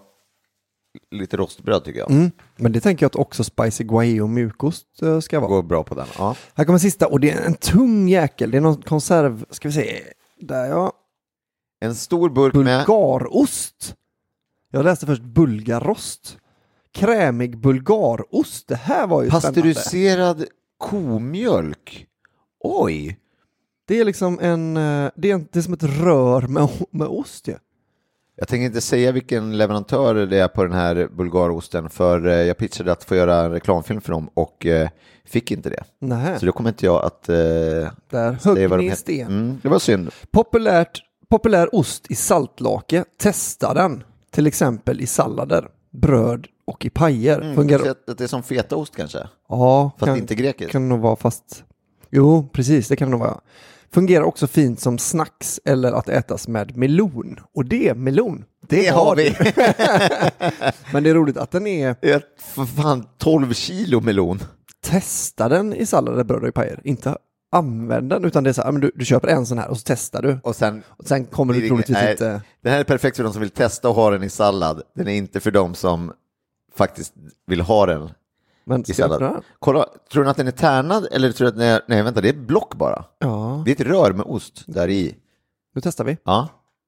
lite rostbröd tycker jag. Mm. Men det tänker jag att också spicy guajillo mjukost ska vara. Går bra på den, ja. Här kommer sista, och det är en tung jäkel. Det är någon konserv, ska vi se. Där ja. En stor burk bulgarost. Med... Jag läste först bulgarost. Krämig bulgarost. Det här var ju pasteuriserad spännande. Komjölk. Oj. Det är liksom en, det är, en, det är som ett rör med, med ost, ja. Jag tänker inte säga vilken leverantör det är på den här bulgarosten, för jag pitchade att få göra en reklamfilm för dem och eh, fick inte det. Nähä. Så då kommer inte jag att... Eh, Där högg ni sten. Mm, det var synd. Populärt, populär ost i saltlake. Testa den. Till exempel i sallader, bröd och i pajer. Mm, Fungerar... att det är som fetaost kanske? Ja. Fast kan, inte grekiskt. Kan nog vara fast... Jo, precis. Det kan nog vara. Fungerar också fint som snacks eller att ätas med melon. Och det är melon. Det, det har vi. Men det är roligt att den är... Ett, för fan, tolv kilo melon. Testa den i sallader, bröd och i pajer. Inte använd den, utan det är så här, men du, du köper en sån här och så testar du. Och sen, och sen kommer du troligtvis nej, inte... Den här är perfekt för de som vill testa och ha den i sallad. Den är inte för de som faktiskt vill ha den men i sallad. Kolla, tror du att den är tärnad eller tror du att den är... Nej, vänta, det är block bara. Ja. Det är ett rör med ost där i. Nu testar vi. Ja.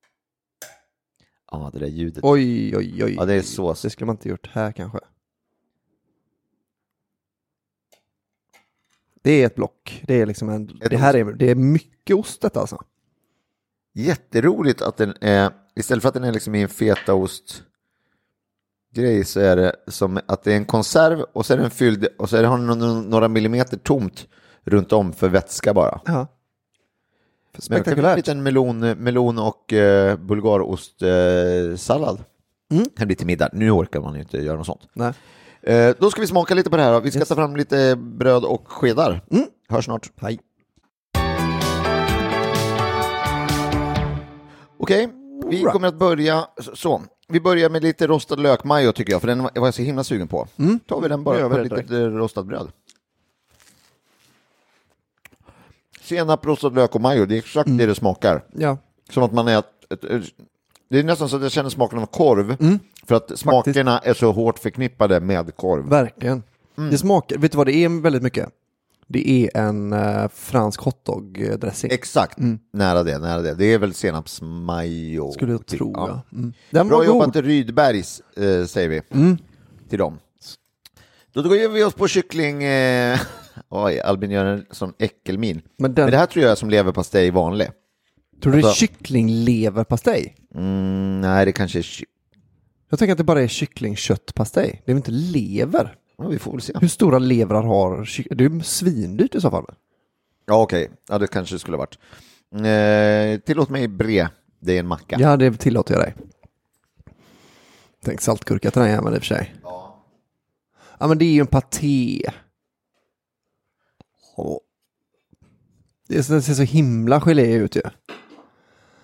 Ja, det där ljudet. Oj, oj, oj. Ja, det är så. Det skulle man inte gjort här kanske. Det är ett block. Det är liksom en... Ett det här är, det är mycket ost detta alltså. Jätteroligt att den är... Istället för att den är liksom i en fetaost grej så är det som att det är en konserv och så är den fylld och så är det har några, några millimeter tomt runt om för vätska bara. Ja. Spektakulärt. En liten melon, melon och eh, bulgarost eh, sallad. Mm. Kan bli till middag. Nu orkar man inte göra något sånt. Nej. Eh, då ska vi smaka lite på det här. Vi ska yes. ta fram lite bröd och skedar. Mm. Hörs snart. Hej. Okej, okay. Vi kommer att börja så. Vi börjar med lite rostad lökmajo tycker jag, för den var jag så himla sugen på. Mm. Tar vi den bara på lite direkt. Rostad bröd. Senap, rostad lök och majo, det är exakt mm. det det smakar. Ja. Som att man äter... Ett, ett, det är nästan så att jag känner smaken av korv. Mm. För att smakerna Faktiskt. är så hårt förknippade med korv. Verkligen. Mm. Det smakar, vet du vad det är väldigt mycket? Det är en uh, fransk hotdog-dressing. Exakt, mm. nära det, nära det. Det är väl senapsmajo. Skulle jag tro, ja. ja. Mm. Den Bra jobbat till Rydbergs, eh, säger vi. Mm. Till dem. Då går vi oss på kyckling... Eh... Oj, Albin gör en sån äckelmin. Men, den... Men det här tror jag är som leverpastej vanlig. Tror du alltså... det är kycklingleverpastej? Mm, nej, det kanske är... Ky... Jag tänker att det bara är kycklingköttpastej. Det är väl inte lever? Ja, vi får väl se. Hur stora levrar har kyckling? Det är svindyrt i så fall. Ja, okej. Okay. Ja, det kanske skulle ha varit. Eh, tillåt mig bre. Det är en macka. Ja, det tillåter jag dig. Tänk saltgurka till den här i och för sig. Ja. Ja, men det är ju en paté. Oh. Det ser så himla gelé ut ju.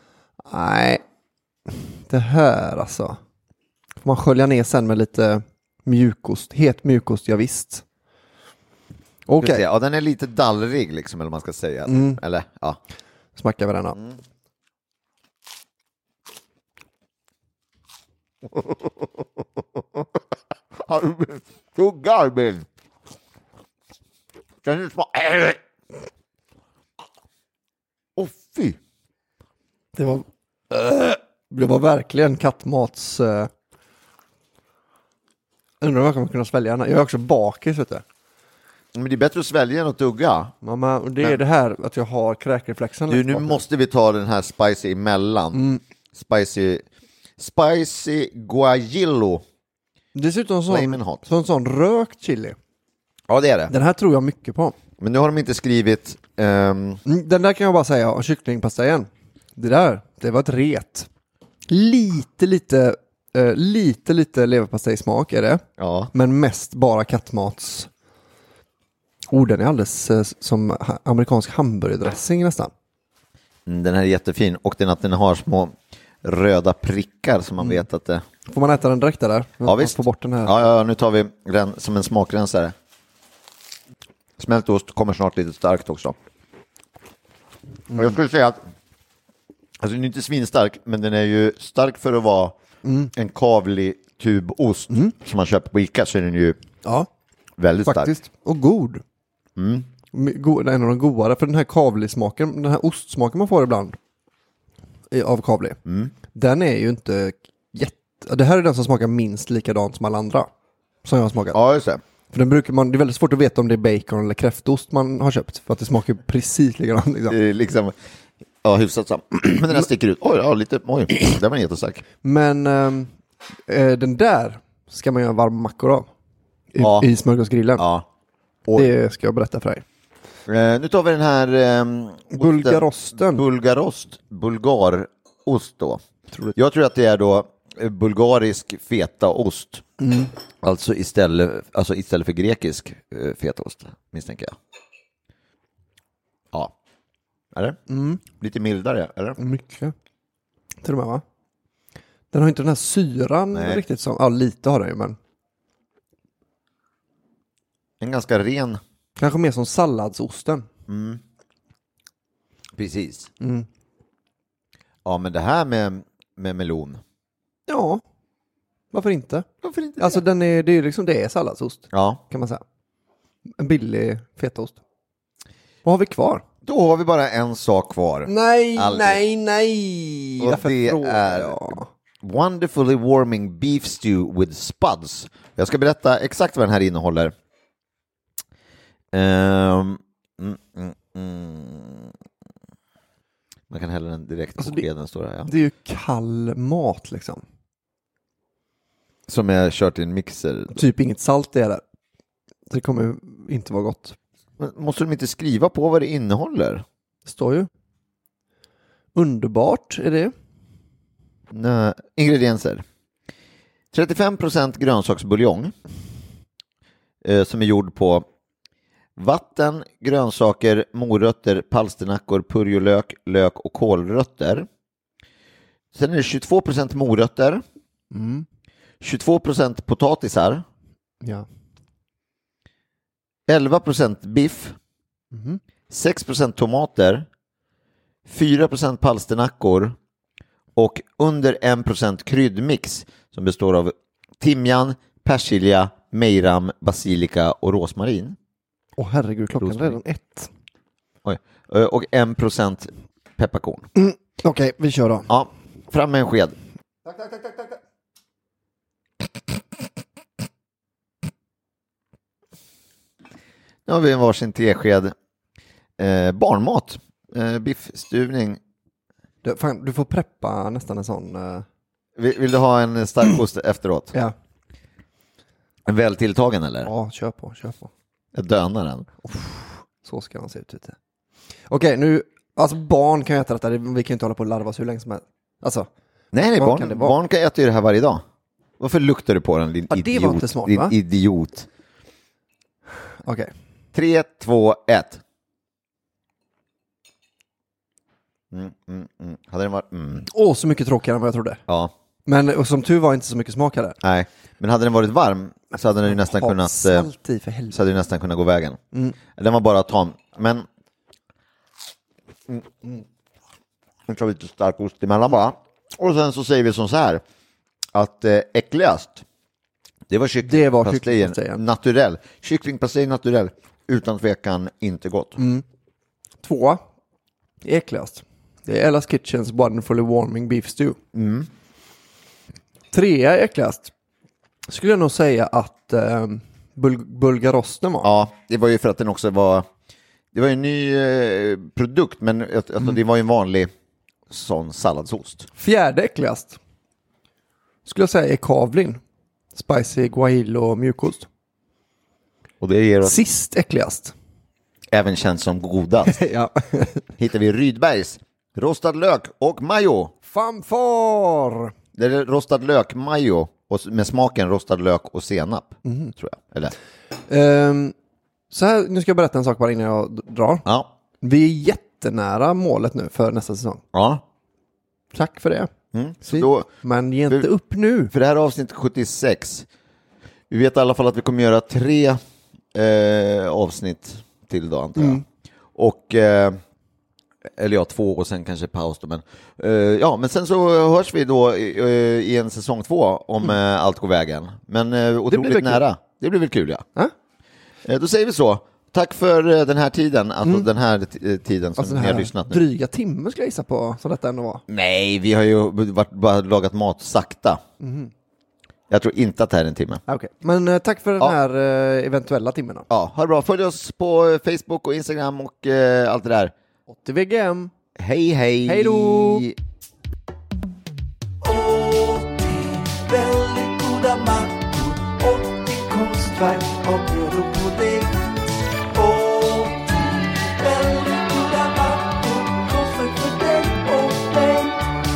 Nej. Det här alltså. Får man skölja ner sen med lite Mjukost, het mjukost, ja visst. Okej. Okay. Ja, den är lite dallrig liksom, eller man ska säga. Mm. Eller, ja. Smackar vi den då. Mm. Tugga, Albin. Kan du smaka? Åh, fy. Det var, det var verkligen kattmats... Uh... Undrar om jag kommer kunna svälja den. Jag är också bakis, vet du. Men det är bättre att svälja än att tugga. Mamma, och det är men... det här att jag har kräkreflexen. Du, nu måste vi ta den här spicy emellan. Mm. Spicy... Spicy guajillo. Dessutom sån, sån, sån rökt chili. Ja, det är det. Den här tror jag mycket på. Men nu har de inte skrivit... Um... Den där kan jag bara säga, och kycklingpastajen. Det där, det var ett ret. Lite, lite... Uh, lite, lite leverpastejsmak är det. Ja. Men mest bara kattmats. Oh, den är alldeles uh, som ha- amerikansk hamburgerdressing nästan. Mm, den här är jättefin. Och den att den har små röda prickar som man mm. vet att det... Får man äta den direkt där? Ja, visst. Få bort den här. Ja, ja, nu tar vi den som en smakrensare. Smält ost kommer snart lite starkt också. Mm. Jag skulle säga att alltså den är inte svinstark, men den är ju stark för att vara mm. en kavlig tubost mm. som man köper på Ica, så är den ju ja. väldigt faktiskt. Stark. Och god. Mm. God. En av de godare, för den här kavlig-smaken, den här ostsmaken man får ibland av kavlig, mm. den är ju inte jätte... Det här är den som smakar minst likadant som alla andra som jag har smakat. Ja, just det. För den brukar man, det är väldigt svårt att veta om det är bacon eller kräftost man har köpt, för att det smakar precis likadant. Liksom. Det är liksom, ja, hyfsat sam. Men den här sticker ut. Oj, ja, lite, oj, den var jättestark. Men äh, den där ska man göra varma mackor av. I, ja. i smörgåsgrillen. Ja. Det ska jag berätta för dig. Uh, nu tar vi den här um, Bulgarosten. Bulgarost. Bulgarost då. Tror jag tror att det är då bulgarisk fetaost. Mm. Alltså istället, alltså istället för grekisk uh, fetaost, misstänker jag. Ja. Är det? Mm. Lite mildare, eller? Mycket. Till och med, va? Den har inte den här syran Nej. riktigt som... Ja, lite har den ju, men... En ganska ren... Kanske mer som salladsosten. Mm. Precis. Mm. Ja, men det här med, med melon. Ja. Varför inte? Varför inte? Alltså den är, det är liksom det är salladsost. Ja. Kan man säga. En billig fetaost. Vad har vi kvar? Då har vi bara en sak kvar. Nej, Aldrig. nej, nej. Och det är jag. Wonderfully Warming Beef Stew with Spuds. Jag ska berätta exakt vad den här innehåller. Um, mm, mm, mm. Man kan hälla den direkt alltså på det, skeden, står det, ja. Det är ju kall mat liksom. Som är kört i en mixer. Typ inget salt är där. Det kommer inte vara gott. Men måste de inte skriva på vad det innehåller? Det står ju. Underbart är det. Nej, ingredienser. trettiofem procent grönsaksbuljong. Eh, som är gjord på vatten, grönsaker, morötter, palsternackor, purjolök, lök och kålrötter. Sen är det tjugotvå procent morötter. Mm. tjugotvå procent potatisar. Ja. elva procent biff. Mm. sex procent tomater. fyra procent palsternackor. Och under en procent kryddmix som består av timjan, persilja, mejram, basilika och rosmarin. Åh oh, herregud, klockan är redan ett. Oj. Och en procent pepparkorn. Mm. Okej, okay, vi kör då. Ja, fram med en sked. Tack, tack, tack, tack, tack. Nu har vi en varsin tesked eh, barnmat. Eh, biffstuvning. Du, fan, du får preppa nästan en sån. Uh... Vill, vill du ha en stark ost efteråt? Ja. En väl tilltagen eller? Ja, kör på, kör på. Jag dönar den. Uff, så ska man se ut lite. Okej, nu, alltså barn kan ju äta detta. Vi kan ju inte hålla på och larva oss hur länge som helst. Alltså. Nej, nej, barn kan, det barn kan äta ju det här varje dag. Varför luktar du på den, din ja, idiot? Det var inte smart, din va? idiot. Okej. Tre, två, ett. Mm, mm, mm. Hade den varit... Mm. Åh, så mycket tråkigare än vad jag trodde. Ja. Men och som tur var inte så mycket smak här. Nej, men hade den varit varm så hade den ju nästan Ha kunnat salt i, för helvete. så hade den nästan kunnat gå vägen. Mm. Den var bara tam. Men mm, mm. Jag tar lite stark ost emellan bara. Och sen så säger vi som så här att eh, äckligast det var kycklingpastej naturell. Kycklingpastej naturell utan tvekan inte gott. Mm. Två äckligast. Det är Ella's Kitchens Wonderfully Warming Beef Stew. Mm. Trea äckligast. Skulle jag nog säga att eh, bul- bulgarosten var. Ja, det var ju för att den också var det var en ny eh, produkt men alltså, Mm. det var ju en vanlig sån salladsost. Fjärde äckligast skulle jag säga är kavlin. Spicy guajillo mjukost. Och det ger oss Sist äckligast. även känns som godast. Ja. Hittar vi Rydbergs rostad lök och majo. Fanfar! Det är rostad lök, majo och med smaken rostad lök och senap, Mm. tror jag. Eller? Um, så här, nu ska jag berätta en sak bara innan jag d- drar. Ja. Vi är jättenära målet nu för nästa säsong. Ja. Tack för det. Mm. Så då, Men ge inte för, upp nu. För det här är avsnitt sjuttiosex. Vi vet i alla fall att vi kommer göra tre eh, avsnitt till då, antar jag. Mm. Och eh, eller ja, två och sen kanske paus då, men eh, ja, men sen så hörs vi då i, i en säsong två om mm. eh, allt går vägen. Men eh, otroligt det nära. Kul. Det blir väl kul, ja. Äh? Eh, då säger vi så. Tack för eh, den här tiden, alltså mm. den här t- tiden som alltså ni har lyssnat nu. Dryga timme ska jag gissa på, så detta ändå var. Nej, vi har ju varit, bara lagat mat sakta. Mm. Jag tror inte att det här är en timme. Okej, okay. Men eh, tack för den ja. här eh, eventuella timmen då. Ja, ha det bra. Följ oss på eh, Facebook och Instagram och eh, allt det där. åttio V G M. Hej, hej. Hej då. åttio väldigt goda mackor, åttio konstverk av bröd och pudding. åttio väldigt goda mackor, konstverk för dig och mig.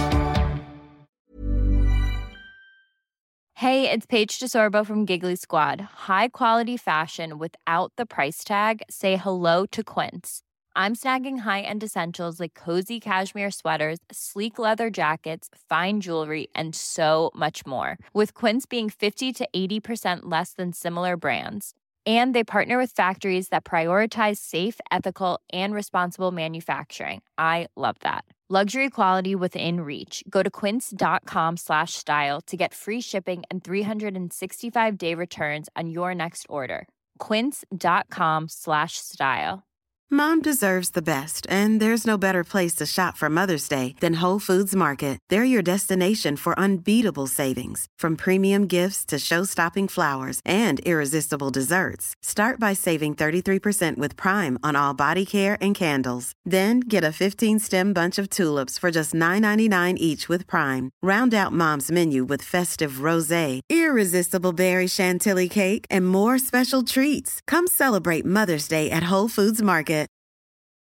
Hey, it's Paige DeSorbo from Giggly Squad. High quality fashion without the price tag. Say hello to Quince. I'm snagging high-end essentials like cozy cashmere sweaters, sleek leather jackets, fine jewelry, and so much more. With Quince being fifty to eighty percent less than similar brands. And they partner with factories that prioritize safe, ethical, and responsible manufacturing. I love that. Luxury quality within reach. Go to quince.com slash style to get free shipping and three sixty-five day returns on your next order. Quince.com slash style. Mom deserves the best, and there's no better place to shop for Mother's Day than Whole Foods Market. They're your destination for unbeatable savings, from premium gifts to show-stopping flowers and irresistible desserts. Start by saving thirty-three percent with Prime on all body care and candles. Then get a fifteen-stem bunch of tulips for just nine ninety-nine each with Prime. Round out Mom's menu with festive rosé, irresistible berry chantilly cake, and more special treats. Come celebrate Mother's Day at Whole Foods Market.